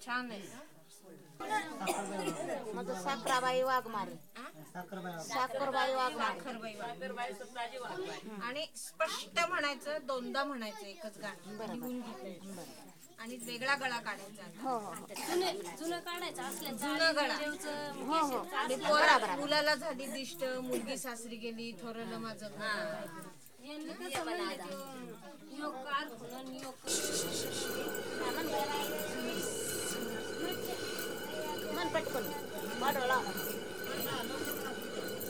छान आहे. माझं साखराबाई वाघमारे. साखरबाई वाघमारे. आणि स्पष्ट म्हणायचं, दोनदा म्हणायचं एकच गाणं लिहून घेतलं आणि वेगळा गळा काढायचा. हो हो जुनं काढायचं असलं जुनं गळा. हो हो आणि पोरा मुलाला झाली दिष्ट, मुलगी सासरी गेली, थोरलं माझं मन पटकन